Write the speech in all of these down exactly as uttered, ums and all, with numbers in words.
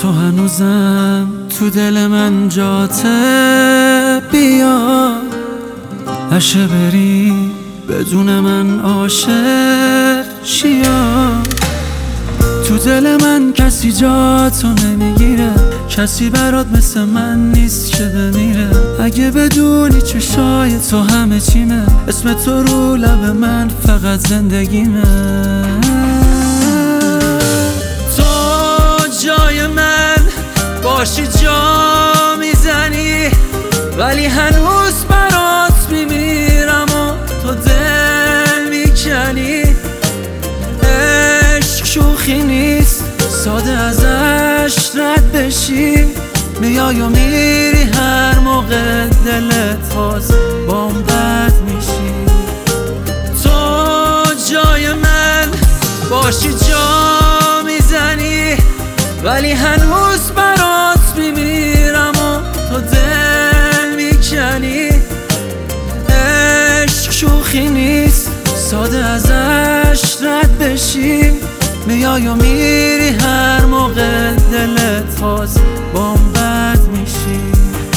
تو هنوزم تو دل من جاته، بیا نشه بری بدون من عاشق شیا. تو دل من کسی جاتو نمیگیره، کسی برات مثل من نیست که بمیره. اگه بدونی چشای تو همه چیمه، اسم تو رو لب من فقط زندگیمه. تو جای من باشی جا میزنی، ولی هنوز برات میمیرم و تو دل میکنی. عشق شوخی نیست، ساده ازش رد بشی. میای و میری هر موقع دلت باز بام بد میشی. تو جای من باشی جا میزنی، ولی هنوز برات میمیرم و تو دل میکنی. عشق شوخی نیست، ساده ازش رد بشی. میای و میری هر موقع دلت باز بام بد میشی.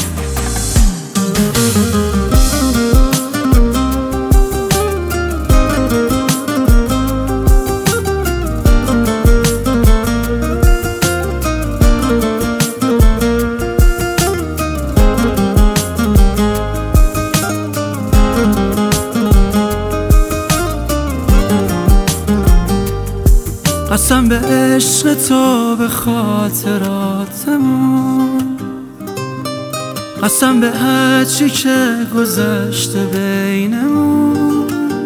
قسم به عشق تو، به خاطراتمون، قسم به هرچی که گذشته بینمون.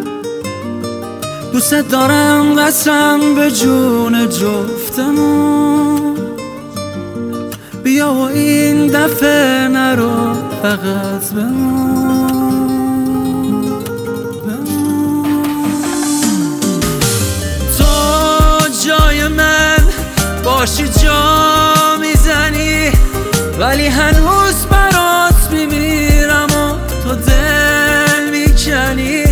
دوست دارم قسم به جون جفتمون. بیا و این دفعه نرو فقط بمون. باشی جا میزنی، ولی هنوز برات میمیرم و تو دل میکنی.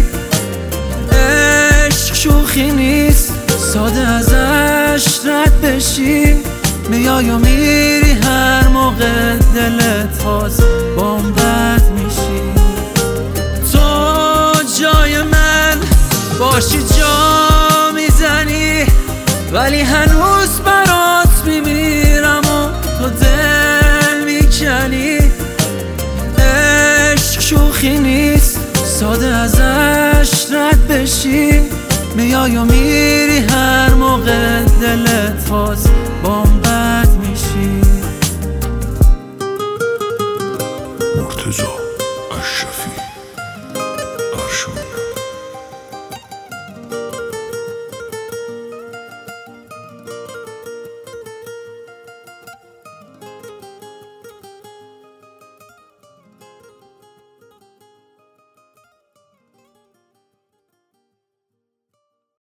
عشق شوخی نیست، ساده ازش رد بشی. میای و میری هر موقع دلت باز بام بد میشی. تو جای من باشی جا میزنی، ولی هنوز برات میمیرم و تو دل میکنی. عشق شوخی نیست، ساده ازش رد بشی. میای و میری هر موقع دلت باز بام